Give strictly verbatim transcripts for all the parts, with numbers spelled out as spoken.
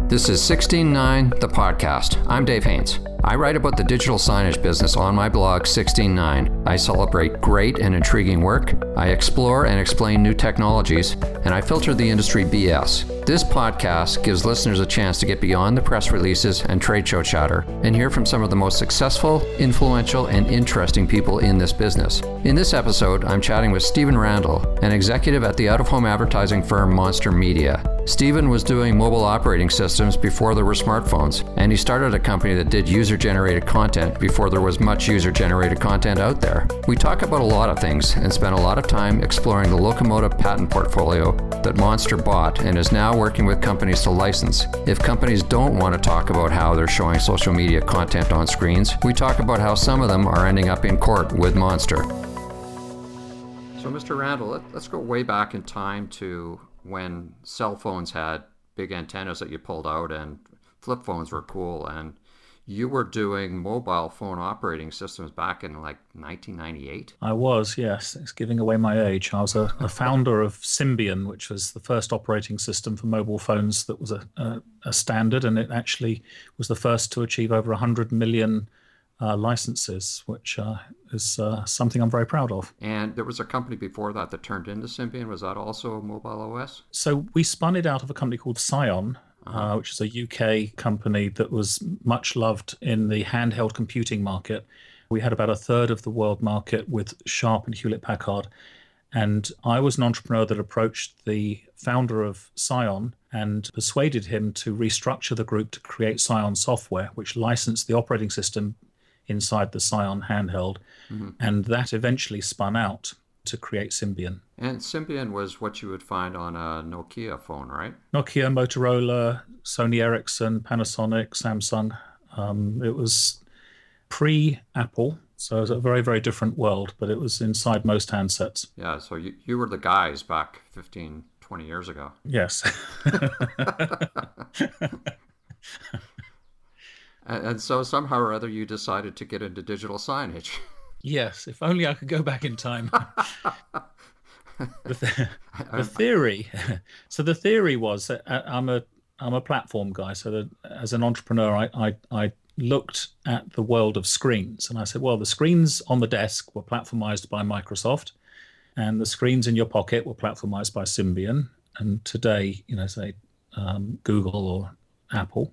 This is sixteen nine, the podcast. I'm Dave Haynes. I write about the digital signage business on my blog sixteen nine. I celebrate great and intriguing work, I explore and explain new technologies, and I filter the industry B S. This podcast gives listeners a chance to get beyond the press releases and trade show chatter and hear from some of the most successful, influential, and interesting people in this business. In this episode, I'm chatting with Stephen Randall, an executive at the out-of-home advertising firm Monster Media. Stephen was doing mobile operating systems before there were smartphones, and he started a company that did user-generated content before there was much user-generated content out there. We talk about a lot of things and spent a lot of time exploring the Locomotive patent portfolio that Monster bought and is now working with companies to license. If companies don't want to talk about how they're showing social media content on screens, we talk about how some of them are ending up in court with Monster. So, Mister Randall, let, let's go way back in time to when cell phones had big antennas that you pulled out and flip phones were cool, and you were doing mobile phone operating systems back in like nineteen ninety-eight? I was, yes. It's giving away my age. I was a, a founder of Symbian, which was the first operating system for mobile phones that was a, a, a standard, and it actually was the first to achieve over one hundred million uh, licenses, which uh, is uh, something I'm very proud of. And there was a company before that that turned into Symbian. Was that also mobile O S? So we spun it out of a company called Psion, Uh, which is a U K company that was much loved in the handheld computing market. We had about a third of the world market with Sharp and Hewlett-Packard. And I was an entrepreneur that approached the founder of Psion and persuaded him to restructure the group to create Psion Software, which licensed the operating system inside the Psion handheld. Mm-hmm. And that eventually spun out to create Symbian. And Symbian was what you would find on a Nokia phone, right? Nokia, Motorola, Sony Ericsson, Panasonic, Samsung. Um, it was pre-Apple, so it was a very, very different world, but it was inside most handsets. Yeah, so you, you were the guys back fifteen, twenty years ago. Yes. and, and so somehow or other you decided to get into digital signage. Yes, if only I could go back in time. the, th- the theory, so the theory was that I'm a I'm a platform guy. So that as an entrepreneur, I, I I looked at the world of screens, and I said, well, the screens on the desk were platformized by Microsoft, and the screens in your pocket were platformized by Symbian, and today, you know, say um, Google or Apple.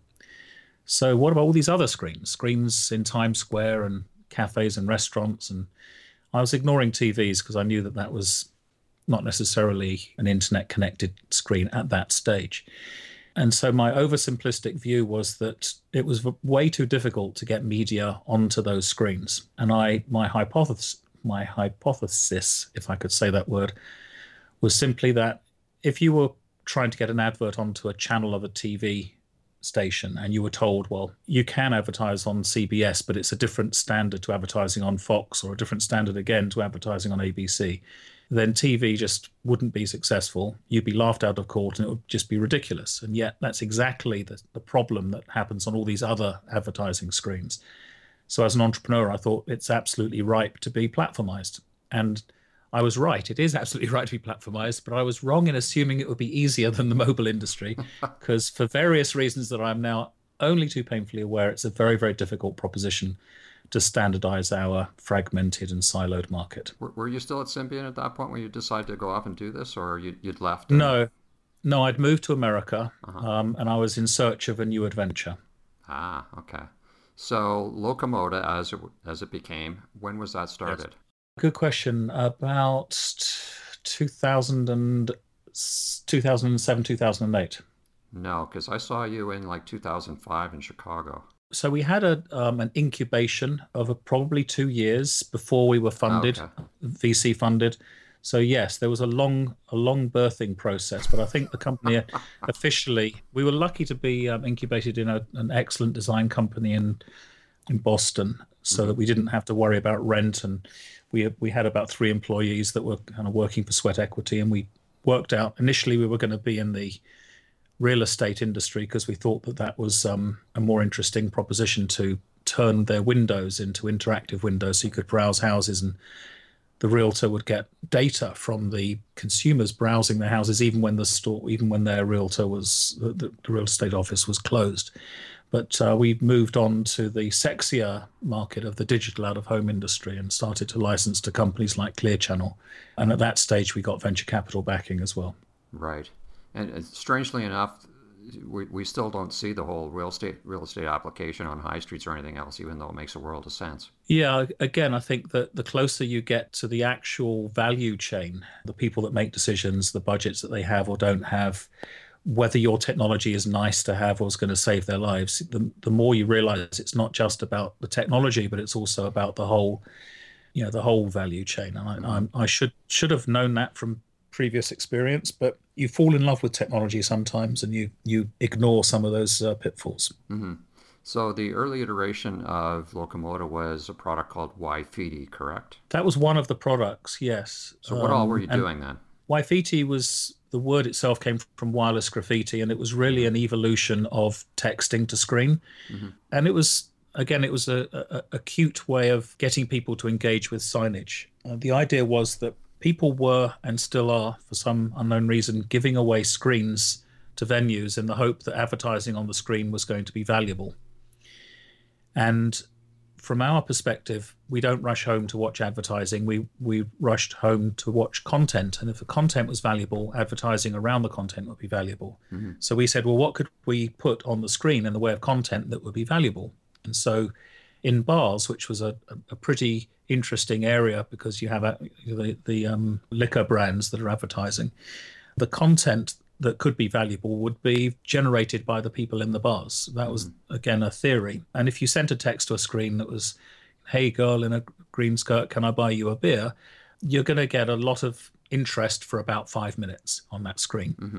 So what about all these other screens? Screens in Times Square and cafes and restaurants, and I was ignoring T Vs because I knew that that was not necessarily an internet connected screen at that stage. And so my oversimplistic view was that it was way too difficult to get media onto those screens. And I my hypothesis my hypothesis, if I could say that word, was simply that if you were trying to get an advert onto a channel of a T V station and you were told, well, you can advertise on C B S, but it's a different standard to advertising on Fox, or a different standard again to advertising on A B C, then T V just wouldn't be successful. You'd be laughed out of court and it would just be ridiculous. And yet that's exactly the, the problem that happens on all these other advertising screens. So as an entrepreneur, I thought it's absolutely ripe to be platformized. And I was right. It is absolutely right to be platformized, but I was wrong in assuming it would be easier than the mobile industry, because for various reasons that I'm now only too painfully aware, it's a very, very difficult proposition to standardize our fragmented and siloed market. Were, were you still at Symbian at that point when you decided to go off and do this, or you, you'd left? And... No, no, I'd moved to America, uh-huh. um, and I was in search of a new adventure. Ah, okay. So Locomotive, as it, as it became, when was that started? Yes. Good question. About two thousand and, two thousand seven, two thousand eight. No, because I saw you in like two thousand five in Chicago. So we had a um, an incubation of a, probably two years before we were funded, okay. V C funded. So yes, there was a long a long birthing process, but I think the company officially, we were lucky to be um, incubated in a, an excellent design company in in Boston, so mm-hmm. that we didn't have to worry about rent, and we we had about three employees that were kind of working for sweat equity, and we worked out initially we were going to be in the real estate industry because we thought that that was um, a more interesting proposition to turn their windows into interactive windows so you could browse houses and the realtor would get data from the consumers browsing their houses, even when the store, even when their realtor was, the, the real estate office was closed. But uh, we moved on to the sexier market of the digital out-of-home industry and started to license to companies like Clear Channel. And at that stage, we got venture capital backing as well. Right. And uh, strangely enough, we, we still don't see the whole real estate real estate application on high streets or anything else, even though it makes a world of sense. Yeah, again, I think that the closer you get to the actual value chain, the people that make decisions, the budgets that they have or don't have, whether your technology is nice to have or is going to save their lives, the, the more you realize it's not just about the technology, but it's also about the whole, you know, the whole value chain. And I, mm-hmm. I, I should should have known that from previous experience, but you fall in love with technology sometimes and you you ignore some of those uh, pitfalls. Mm-hmm. So the early iteration of Locomoda was a product called Wi-Fi, correct? That was one of the products, yes. So what um, all were you doing then? Wi-Fi was, the word itself came from wireless graffiti, and it was really an evolution of texting to screen. Mm-hmm. And it was, again, it was a, a, a cute way of getting people to engage with signage. Uh, the idea was that people were, and still are, for some unknown reason, giving away screens to venues in the hope that advertising on the screen was going to be valuable. And from our perspective, we don't rush home to watch advertising. We we rushed home to watch content. And if the content was valuable, advertising around the content would be valuable. Mm-hmm. So we said, well, what could we put on the screen in the way of content that would be valuable? And so in bars, which was a, a pretty interesting area because you have a, the, the um, liquor brands that are advertising, the content that could be valuable would be generated by the people in the bars. That was, again, a theory. And if you sent a text to a screen that was, hey, girl in a green skirt, can I buy you a beer? You're going to get a lot of interest for about five minutes on that screen. Mm-hmm.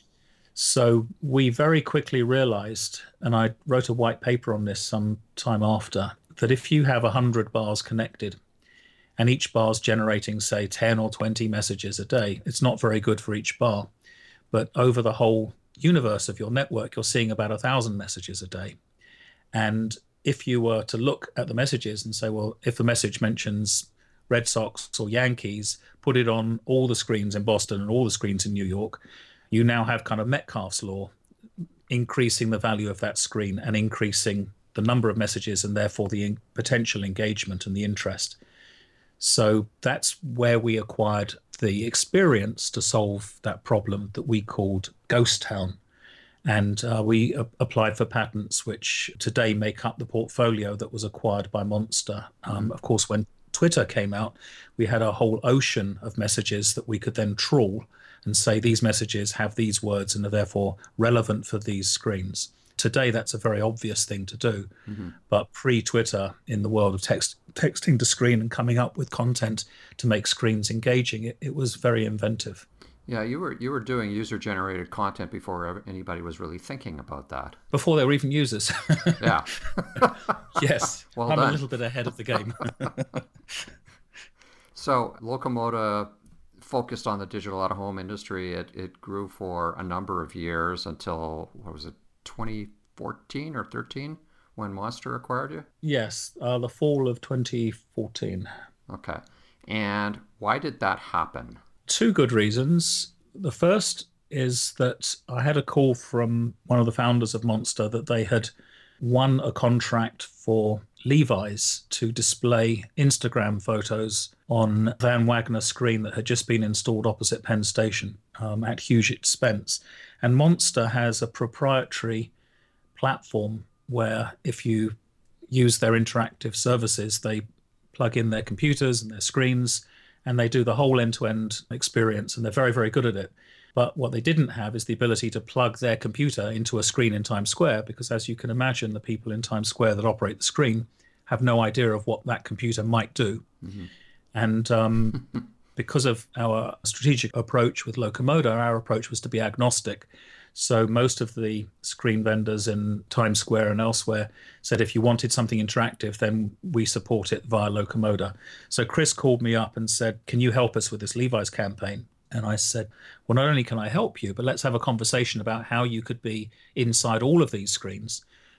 So we very quickly realized, and I wrote a white paper on this some time after, that if you have one hundred bars connected and each bar's generating, say, ten or twenty messages a day, it's not very good for each bar. But over the whole universe of your network, you're seeing about a thousand messages a day. And if you were to look at the messages and say, well, if the message mentions Red Sox or Yankees, put it on all the screens in Boston and all the screens in New York, you now have kind of Metcalfe's law, increasing the value of that screen and increasing the number of messages and therefore the in- potential engagement and the interest. So that's where we acquired the experience to solve that problem that we called Ghost Town. And uh, we a- applied for patents, which today make up the portfolio that was acquired by Monster. Um, mm-hmm. Of course, when Twitter came out, we had a whole ocean of messages that we could then trawl and say these messages have these words and are therefore relevant for these screens. Today, that's a very obvious thing to do. Mm-hmm. But pre-Twitter, in the world of text, texting to screen and coming up with content to make screens engaging, it, it was very inventive. Yeah, you were you were doing user-generated content before anybody was really thinking about that. Before they were even users. Yeah. Yes, well I'm done. a little bit ahead of the game. So Locomoda focused on the digital out-of-home industry. It, it grew for a number of years until, what was it, twenty fourteen or thirteen when Monster acquired you? Yes, uh, the fall of twenty fourteen. Okay. And why did that happen? Two good reasons. The first is that I had a call from one of the founders of Monster that they had won a contract for Levi's to display Instagram photos on Van Wagner screen that had just been installed opposite Penn Station um, at huge expense. And Monster has a proprietary platform where if you use their interactive services, they plug in their computers and their screens and they do the whole end-to-end experience, and they're very, very good at it. But what they didn't have is the ability to plug their computer into a screen in Times Square, because as you can imagine, the people in Times Square that operate the screen have no idea of what that computer might do. Mm-hmm. And um, because of our strategic approach with Locomoda, our approach was to be agnostic. So most of the screen vendors in Times Square and elsewhere said if you wanted something interactive, then we support it via Locomoda. So Chris called me up and said, can you help us with this Levi's campaign? And I said, well, not only can I help you, but let's have a conversation about how you could be inside all of these screens.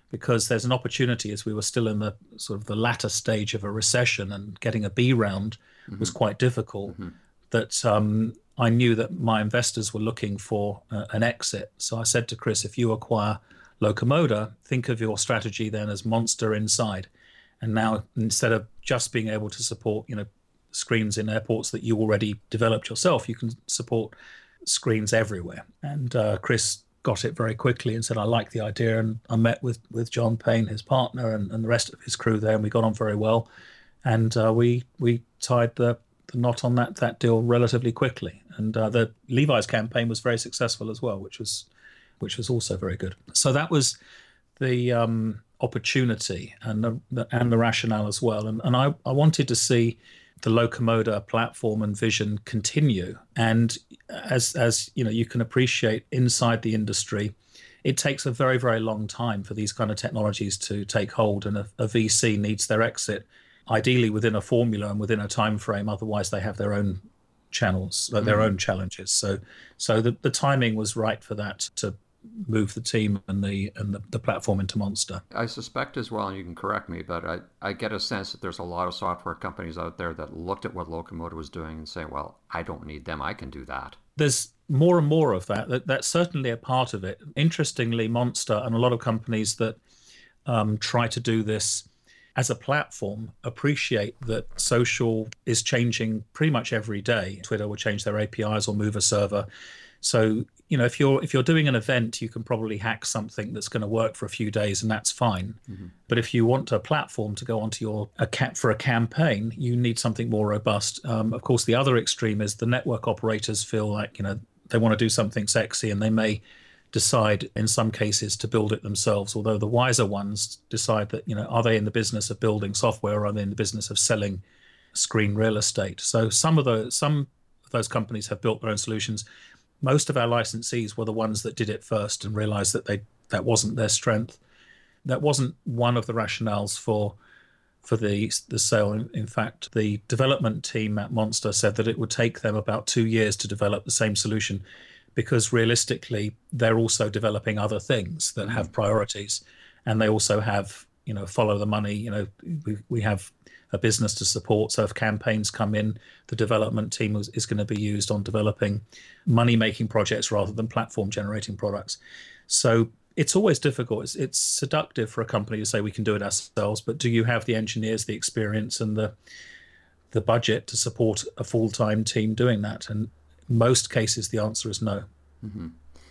because there's an opportunity, as we were still in the sort of the latter stage of a recession and getting a B round mm-hmm. was quite difficult, mm-hmm. that um, I knew that my investors were looking for uh, an exit. So I said to Chris, if you acquire Locomotor, think of your strategy then as Monster inside. And now, instead of just being able to support, you know, screens in airports that you already developed yourself, you can support screens everywhere. And uh, Chris got it very quickly and said, I like the idea. And I met with, with John Payne, his partner, and, and the rest of his crew there, and we got on very well. And uh, we we tied the, the knot on that that deal relatively quickly. And uh, the Levi's campaign was very successful as well, which was which was also very good. So that was the um, opportunity and the, the and the rationale as well. And and I, I wanted to see the Locomotor platform and vision continue. And as as you know, you can appreciate inside the industry, it takes a very, very long time for these kind of technologies to take hold, and a, a V C needs their exit ideally within a formula and within a time frame. Otherwise, they have their own channels, uh, their mm. own challenges. So, so the, the timing was right for that to move the team and the and the, the platform into Monster. I suspect as well, and you can correct me, but I, I get a sense that there's a lot of software companies out there that looked at what Locomotor was doing and say, well, I don't need them, I can do that. There's more and more of that. that that's certainly a part of it. Interestingly, Monster and a lot of companies that um, try to do this as a platform appreciate that social is changing pretty much every day. Twitter will change their A P Is or move a server. So, you know, if you're if you're doing an event, you can probably hack something that's going to work for a few days, and that's fine. Mm-hmm. But if you want a platform to go onto your a cap for a campaign, you need something more robust. Um, of course, the other extreme is the network operators feel like, you know, they want to do something sexy, and they may decide in some cases to build it themselves. Although the wiser ones decide that, you know, are they in the business of building software, or are they in the business of selling screen real estate? So some of the some of those companies have built their own solutions. Most of our licensees were the ones that did it first and realized that they that wasn't their strength. That wasn't one of the rationales for for the the sale. In, in fact, the development team at Monster said that it would take them about two years to develop the same solution, because realistically they're also developing other things that mm-hmm. have priorities, and they also have, you know, follow the money. You know, we we have a business to support. So if campaigns come in, the development team is, is going to be used on developing money-making projects rather than platform-generating products. So it's always difficult. It's, it's seductive for a company to say we can do it ourselves, but do you have the engineers, the experience, and the the budget to support a full-time team doing that? And in most cases, the answer is no. Mm-hmm.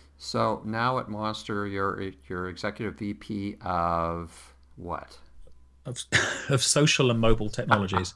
So now at Monster, you're you're executive V P of what? Of, of social and mobile technologies.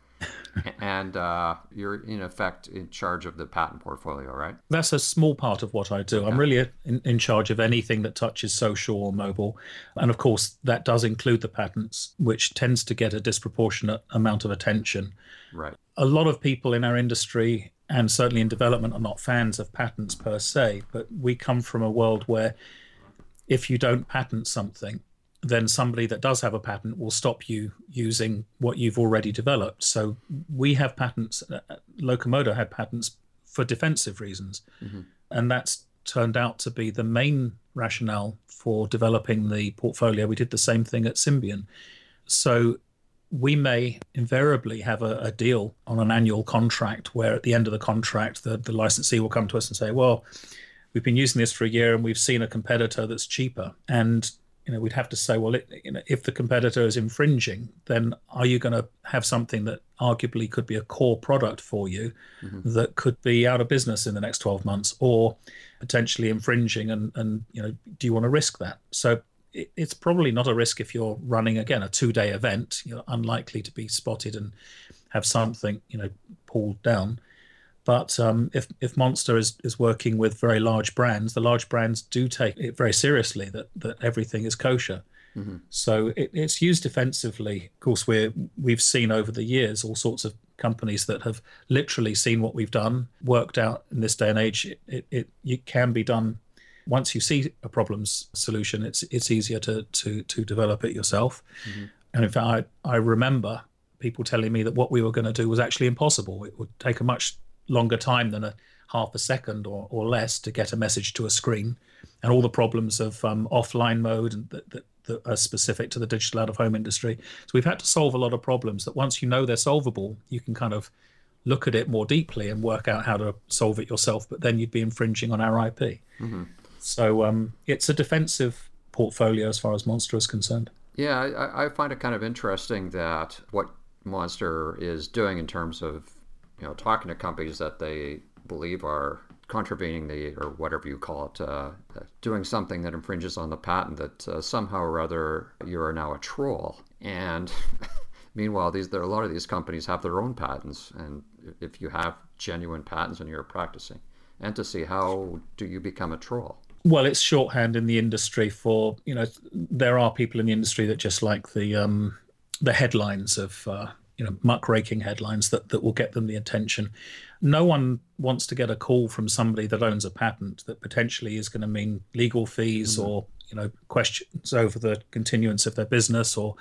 And uh, you're, in effect, in charge of the patent portfolio, right? That's a small part of what I do. Okay. I'm really in, in charge of anything that touches social or mobile. And of course, that does include the patents, which tends to get a disproportionate amount of attention. Right. A lot of people in our industry, and certainly in development, are not fans of patents per se, but we come from a world where if you don't patent something, then somebody that does have a patent will stop you using what you've already developed. So we have patents. Uh, Locomotor had patents for defensive reasons. Mm-hmm. And that's turned out to be the main rationale for developing the portfolio. We did the same thing at Symbian. So we may invariably have a, a deal on an annual contract where at the end of the contract, the, the licensee will come to us and say, well, we've been using this for a year and we've seen a competitor that's cheaper. And you know, we'd have to say, well, it, you know, if the competitor is infringing, then are you going to have something that arguably could be a core product for you mm-hmm. that could be out of business in the next twelve months, or potentially infringing? And, and you know, do you want to risk that? So it, it's probably not a risk if you're running, again, a two-day event. You're unlikely to be spotted and have something, you know, pulled down. But um, if, if Monster is, is working with very large brands, the large brands do take it very seriously that, that everything is kosher. Mm-hmm. So it, it's used defensively. Of course, we're, we've seen over the years all sorts of companies that have literally seen what we've done, worked out in this day and age. It, it, it, it can be done. Once you see a problems solution, it's it's easier to to to develop it yourself. Mm-hmm. And in fact, I, I remember people telling me that what we were going to do was actually impossible. It would take a much longer time than a half a second or, or less to get a message to a screen, and all the problems of um, offline mode and that, that that are specific to the digital out-of-home industry. So we've had to solve a lot of problems that once you know they're solvable, you can kind of look at it more deeply and work out how to solve it yourself, but then you'd be infringing on our I P. Mm-hmm. So um, it's a defensive portfolio as far as Monster is concerned. Yeah, I, I find it kind of interesting that what Monster is doing in terms of, you know, talking to companies that they believe are contravening the, or whatever you call it, uh, doing something that infringes on the patent, that uh, somehow or other you are now a troll. And meanwhile, these there a lot of these companies have their own patents, and if you have genuine patents and you're practicing, and to see how do you become a troll. Well, it's shorthand in the industry for, you know, there are people in the industry that just like the um, the headlines of, uh, you know, muckraking headlines that, that will get them the attention. No one wants to get a call from somebody that owns a patent that potentially is going to mean legal fees mm. or, you know, questions over the continuance of their business, or,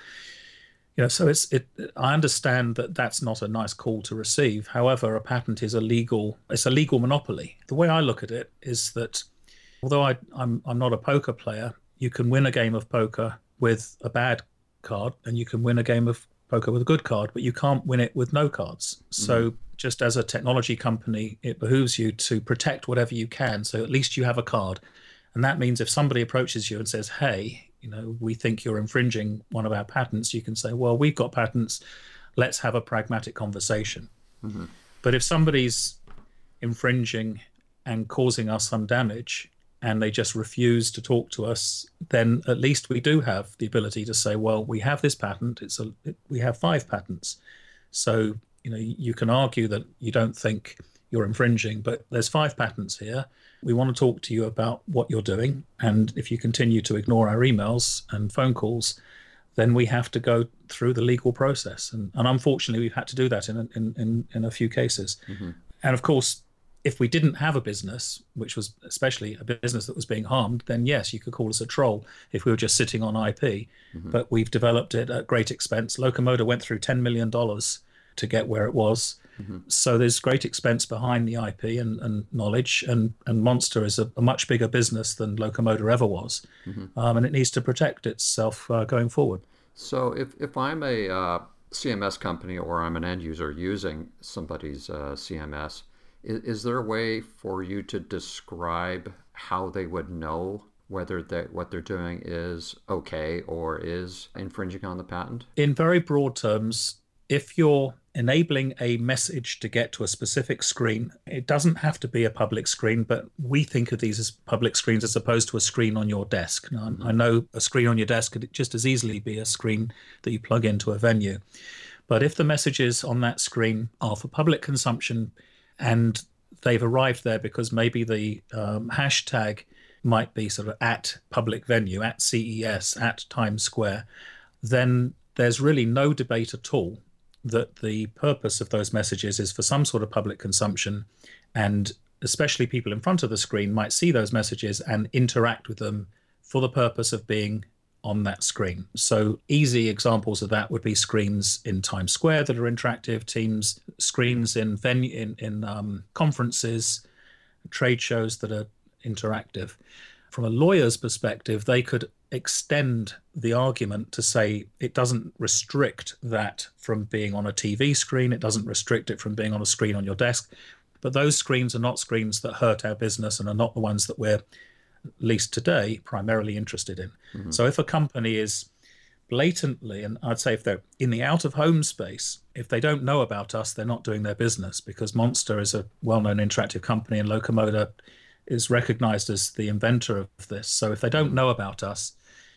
you know, so it's it. I understand that that's not a nice call to receive. However, a patent is a legal, it's a legal monopoly. The way I look at it is that although I, I'm I'm not a poker player, you can win a game of poker with a bad card, and you can win a game of poker with a good card, but you can't win it with no cards. So mm. just as a technology company, it behooves you to protect whatever you can. So at least you have a card. And that means if somebody approaches you and says, hey, you know, we think you're infringing one of our patents, you can say, well, we've got patents. Let's have a pragmatic conversation. Mm-hmm. But if somebody's infringing and causing us some damage, and they just refuse to talk to us, then at least we do have the ability to say, well, we have this patent. It's a it, we have five patents. So, you know, you can argue that you don't think you're infringing, but there's five patents here. We want to talk to you about what you're doing. And if you continue to ignore our emails and phone calls, then we have to go through the legal process. And, and unfortunately, we've had to do that in, in, in, in a few cases. Mm-hmm. And of course, if we didn't have a business, which was especially a business that was being harmed, then yes, you could call us a troll if we were just sitting on I P. Mm-hmm. But we've developed it at great expense. Locomotor went through ten million dollars to get where it was. Mm-hmm. So there's great expense behind the I P and, and knowledge. And, and Monster is a, a much bigger business than Locomotor ever was. Mm-hmm. Um, and it needs to protect itself uh, going forward. So if, if I'm a uh, C M S company, or I'm an end user using somebody's uh, C M S, Is, is there a way for you to describe how they would know whether that what they're doing is okay or is infringing on the patent? In very broad terms, if you're enabling a message to get to a specific screen, it doesn't have to be a public screen, but we think of these as public screens as opposed to a screen on your desk. Now, mm-hmm. I know a screen on your desk could just as easily be a screen that you plug into a venue. But if the messages on that screen are for public consumption, and they've arrived there because maybe the um, hashtag might be sort of at public venue, at C E S, at Times Square, then there's really no debate at all that the purpose of those messages is for some sort of public consumption. And especially people in front of the screen might see those messages and interact with them for the purpose of being on that screen. So easy examples of that would be screens in Times Square that are interactive, Teams screens in venue in, in um, conferences, trade shows that are interactive. From a lawyer's perspective, they could extend the argument to say it doesn't restrict that from being on a T V screen, it doesn't restrict it from being on a screen on your desk, but those screens are not screens that hurt our business and are not the ones that we're, at least today, primarily interested in. Mm-hmm. So if a company is blatantly, and I'd say if they're in the out-of-home space, if they don't know about us, they're not doing their business, because Monster is a well-known interactive company and Locomotor is recognized as the inventor of this. So if they don't know about us,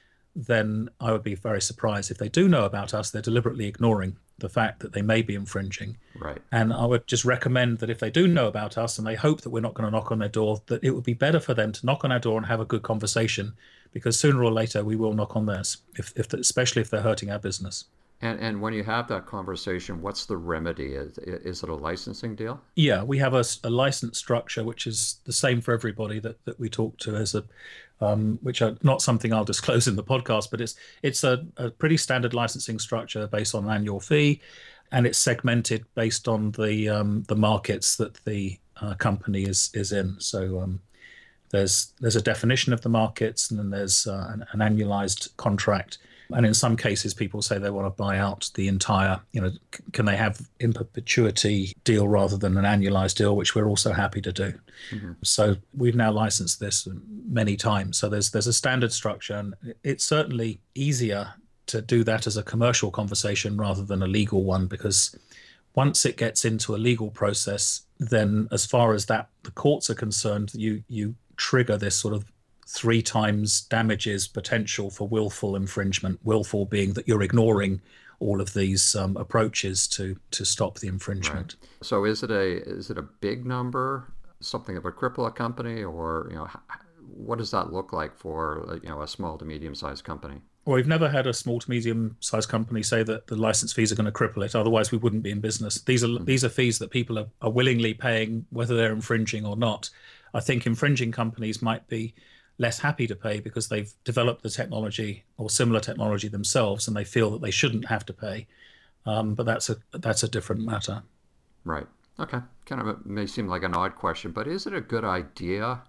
then I would be very surprised. If they do know about us, they're deliberately ignoring the fact that they may be infringing. Right. And I would just recommend that if they do know about us and they hope that we're not going to knock on their door, that it would be better for them to knock on our door and have a good conversation, because sooner or later we will knock on theirs, if, if especially if they're hurting our business. And and when you have that conversation, what's the remedy? Is, is it a licensing deal? Yeah, we have a, a license structure which is the same for everybody that, that we talk to, as a um, which are not something I'll disclose in the podcast, but it's it's a, a pretty standard licensing structure based on an annual fee, and it's segmented based on the um, the markets that the uh, company is is in. So um, There's there's a definition of the markets, and then there's uh, an, an annualized contract. And in some cases, people say they want to buy out the entire, you know, c- can they have in perpetuity deal rather than an annualized deal, which we're also happy to do. Mm-hmm. So we've now licensed this many times. So there's there's a standard structure, and it's certainly easier to do that as a commercial conversation rather than a legal one, because once it gets into a legal process, then as far as that the courts are concerned, you you trigger this sort of three times damages potential for willful infringement, willful being that you're ignoring all of these um, approaches to to stop the infringement. Right. So is it a is it a big number, something that would cripple a company, or you know, what does that look like for you know a small to medium sized company? Well, we've never had a small to medium sized company say that the license fees are going to cripple it. Otherwise, we wouldn't be in business. These are mm-hmm. these are fees that people are, are willingly paying, whether they're infringing or not. I think infringing companies might be less happy to pay because they've developed the technology or similar technology themselves, and they feel that they shouldn't have to pay. Um, but that's a that's a different matter. Right. Okay. Kind of a, may seem like an odd question, but is it a good idea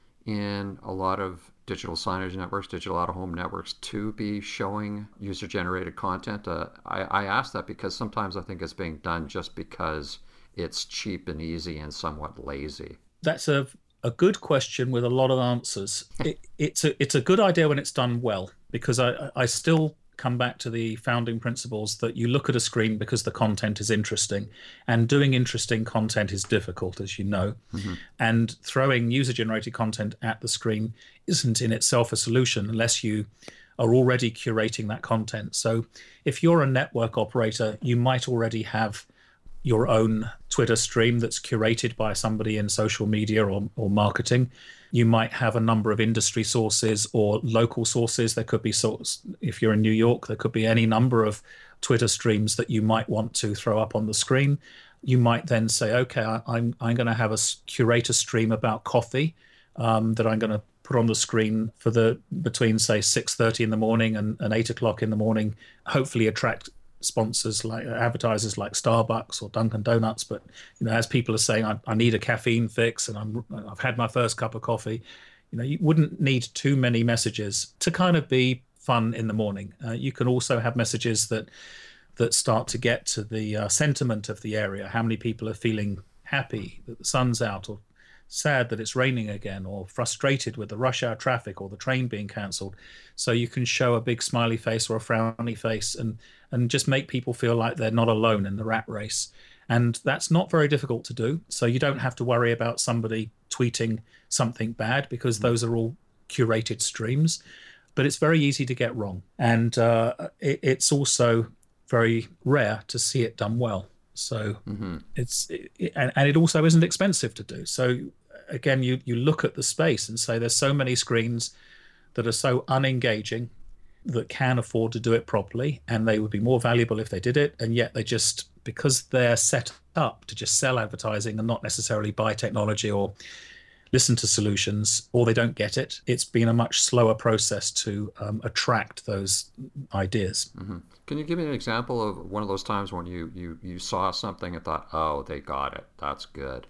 in a lot of digital signage networks, digital out-of-home networks, to be showing user-generated content? Uh, I, I ask that because sometimes I think it's being done just because it's cheap and easy and somewhat lazy. That's a a good question with a lot of answers. It, it's a it's a good idea when it's done well, because I I still come back to the founding principles that you look at a screen because the content is interesting, and doing interesting content is difficult, as you know. Mm-hmm. And throwing user-generated content at the screen isn't in itself a solution unless you are already curating that content. So if you're a network operator, you might already have your own Twitter stream that's curated by somebody in social media or, or marketing. You might have a number of industry sources or local sources. There could be source, if you're in New York, there could be any number of Twitter streams that you might want to throw up on the screen. You might then say, okay, I, I'm I'm going to have a curate a stream about coffee um, that I'm going to put on the screen for the between say six thirty in the morning and, and eight o'clock in the morning. Hopefully attract sponsors like advertisers like Starbucks or Dunkin' Donuts. But you know, as people are saying, I, I need a caffeine fix and I'm I've had my first cup of coffee. You know, you wouldn't need too many messages to kind of be fun in the morning. Uh, you can also have messages that that start to get to the uh, sentiment of the area. How many people are feeling happy that the sun's out, or sad that it's raining again, or frustrated with the rush hour traffic or the train being cancelled. So you can show a big smiley face or a frowny face and and just make people feel like they're not alone in the rat race. And that's not very difficult to do. So you don't have to worry about somebody tweeting something bad, because mm-hmm. those are all curated streams. But it's very easy to get wrong. And uh, it, it's also very rare to see it done well. So mm-hmm. it's it, and, and it also isn't expensive to do. So again, you you look at the space and say there's so many screens that are so unengaging that can afford to do it properly, and they would be more valuable if they did it. And yet they just, because they're set up to just sell advertising and not necessarily buy technology or listen to solutions, or they don't get it, it's been a much slower process to um, attract those ideas. Mm-hmm. Can you give me an example of one of those times when you, you, you saw something and thought, oh, they got it, that's good?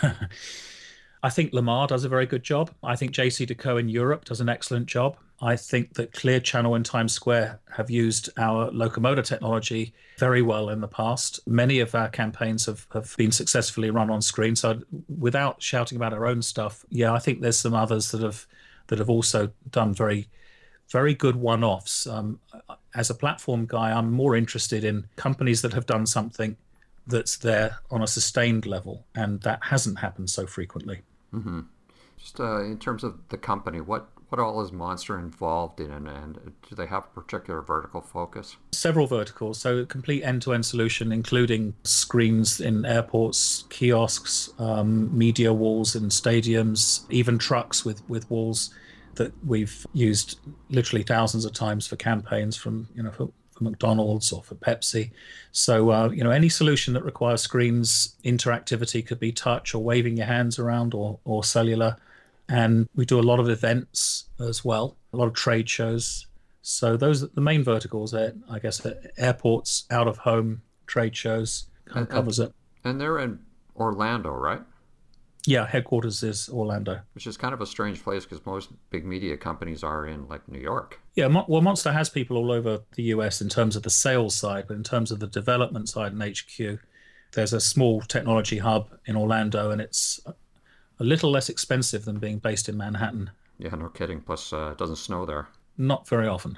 I think Lamar does a very good job. I think J C Decaux in Europe does an excellent job. I think that Clear Channel and Times Square have used our locomotor technology very well in the past. Many of our campaigns have, have been successfully run on screen. So without shouting about our own stuff, yeah, I think there's some others that have that have also done very, very good one-offs. Um, as a platform guy, I'm more interested in companies that have done something that's there on a sustained level, and that hasn't happened so frequently. Mm-hmm. Just uh, in terms of the company, what what all is Monster involved in, and, and do they have a particular vertical focus? Several verticals, so a complete end-to-end solution, including screens in airports, kiosks, um, media walls in stadiums, even trucks with, with walls that we've used literally thousands of times for campaigns from, you know, for, for McDonald's or for Pepsi. So, uh, you know, any solution that requires screens, interactivity, could be touch or waving your hands around, or, or cellular. And we do a lot of events as well, a lot of trade shows. So those are the main verticals, are, I guess, airports, out-of-home, trade shows, kind of covers and, it. And they're in Orlando, right? Yeah, headquarters is Orlando. Which is kind of a strange place because most big media companies are in like New York. Yeah, well, Monster has people all over the U S in terms of the sales side, but in terms of the development side and H Q, there's a small technology hub in Orlando, and it's a little less expensive than being based in Manhattan. Yeah, no kidding. Plus, uh, it doesn't snow there. Not very often.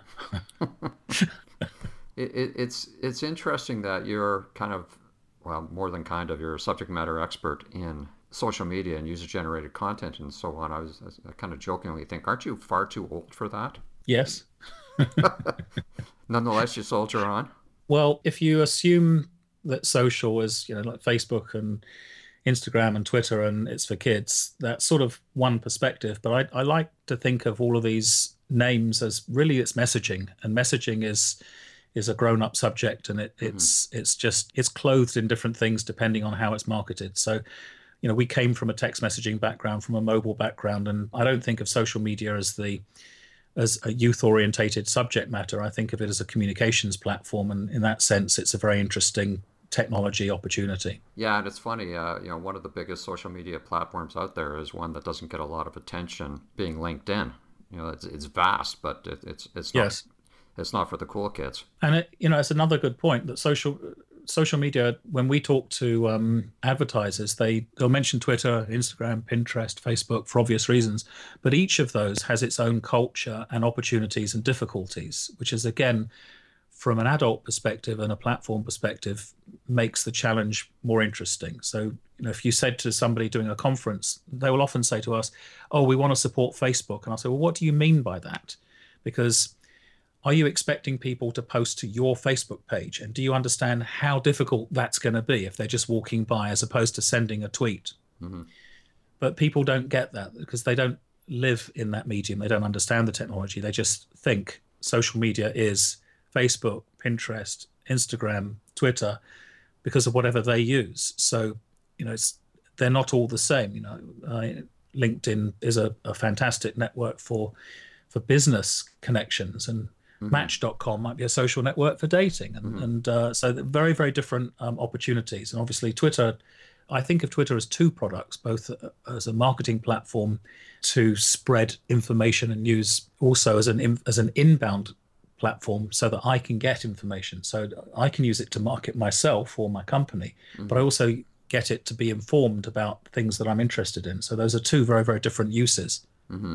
it, it, it's it's interesting that you're kind of, well, more than kind of, you're a subject matter expert in social media and user-generated content and so on. I was I kind of jokingly think, aren't you far too old for that? Yes. Nonetheless, you soldier on. Well, if you assume that social is, you know, like Facebook and Instagram and Twitter and it's for kids, that's sort of one perspective. But I, I like to think of all of these names as really it's messaging, and messaging is is a grown-up subject, and it, it's mm-hmm. it's just it's clothed in different things depending on how it's marketed. So, you know, we came from a text messaging background, from a mobile background, and I don't think of social media as the as a youth-orientated subject matter. I think of it as a communications platform, and in that sense, it's a very interesting technology opportunity. Yeah, and it's funny. Uh, you know, one of the biggest social media platforms out there is one that doesn't get a lot of attention, being LinkedIn. You know, it's it's vast, but it, it's it's not yes. it's not for the cool kids. And it, you know, it's another good point that social. Social media, when we talk to um, advertisers, they, they'll mention Twitter, Instagram, Pinterest, Facebook for obvious reasons. But each of those has its own culture and opportunities and difficulties, which is, again, from an adult perspective and a platform perspective, makes the challenge more interesting. So, you know, if you said to somebody doing a conference, they will often say to us, oh, we want to support Facebook. And I'll say, well, what do you mean by that? Because are you expecting people to post to your Facebook page? And do you understand how difficult that's going to be if they're just walking by as opposed to sending a tweet? Mm-hmm. But people don't get that because they don't live in that medium. They don't understand the technology. They just think social media is Facebook, Pinterest, Instagram, Twitter, because of whatever they use. So, you know, it's, they're not all the same. You know, uh, LinkedIn is a, a fantastic network for for business connections, and Mm-hmm. Match dot com might be a social network for dating. And, mm-hmm. and uh, so very, very different um, opportunities. And obviously Twitter, I think of Twitter as two products, both as a marketing platform to spread information and news, also as an as an inbound platform so that I can get information. So I can use it to market myself or my company, mm-hmm. but I also get it to be informed about things that I'm interested in. So those are two very, very different uses. Mm-hmm.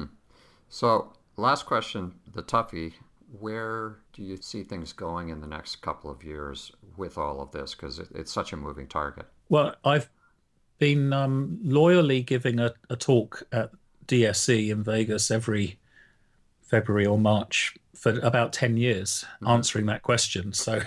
So last question, the toughie. Where do you see things going in the next couple of years with all of this? Because it, it's such a moving target. Well, I've been um, loyally giving a, a talk at D S C in Vegas every February or March for about ten years, mm-hmm. answering that question. So,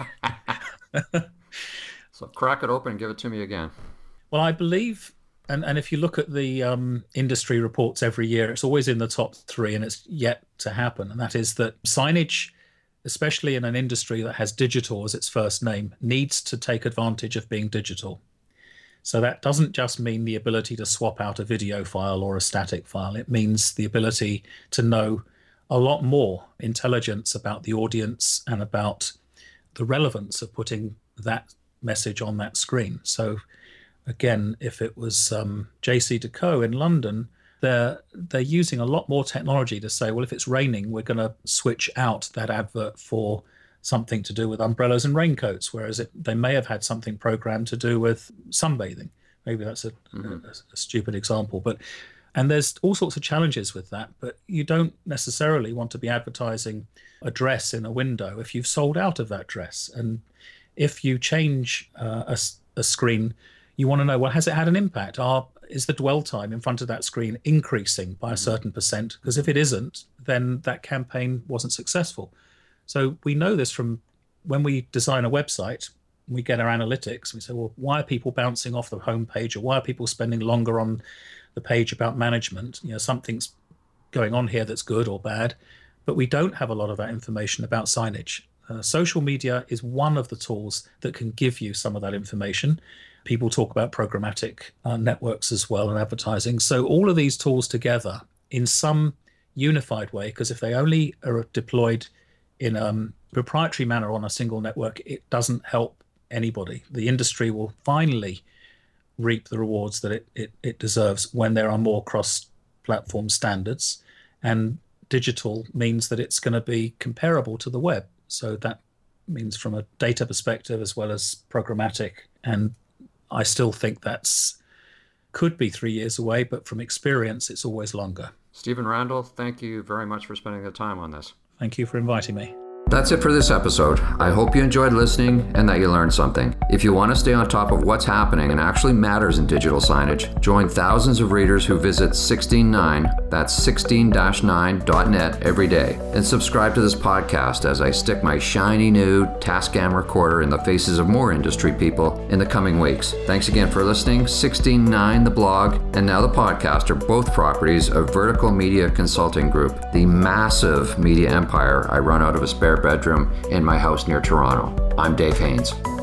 so crack it open and give it to me again. Well, I believe... And and if you look at the um, industry reports every year, it's always in the top three, and it's yet to happen. And that is that signage, especially in an industry that has digital as its first name, needs to take advantage of being digital. So that doesn't just mean the ability to swap out a video file or a static file. It means the ability to know a lot more intelligence about the audience and about the relevance of putting that message on that screen. So again, if it was um, J C Deco in London, they're they're using a lot more technology to say, well, if it's raining, we're going to switch out that advert for something to do with umbrellas and raincoats, whereas it, they may have had something programmed to do with sunbathing. Maybe that's a, mm-hmm. a, a stupid example, but and there's all sorts of challenges with that. But you don't necessarily want to be advertising a dress in a window if you've sold out of that dress, and if you change uh, a, a screen. You want to know, well, has it had an impact? Are, is the dwell time in front of that screen increasing by a certain percent? Because if it isn't, then that campaign wasn't successful. So we know this from when we design a website, we get our analytics. We say, well, why are people bouncing off the homepage, or why are people spending longer on the page about management? You know, something's going on here that's good or bad, but we don't have a lot of that information about signage. Uh, social media is one of the tools that can give you some of that information. People talk about programmatic uh, networks as well and advertising. So all of these tools together in some unified way, because if they only are deployed in a um, proprietary manner on a single network, it doesn't help anybody. The industry will finally reap the rewards that it, it, it deserves when there are more cross-platform standards. And digital means that it's going to be comparable to the web. So that means from a data perspective as well as programmatic. And I still think that's could be three years away, but from experience, it's always longer. Stephen Randall, thank you very much for spending the time on this. Thank you for inviting me. That's it for this episode. I hope you enjoyed listening and that you learned something. If you want to stay on top of what's happening and actually matters in digital signage, join thousands of readers who visit sixteen nine, that's sixteen dash nine dot net every day, and subscribe to this podcast as I stick my shiny new Tascam recorder in the faces of more industry people in the coming weeks. Thanks again for listening. sixteen nine, the blog, and now the podcast are both properties of Vertical Media Consulting Group, the massive media empire I run out of a spare bedroom in my house near Toronto. I'm Dave Haynes.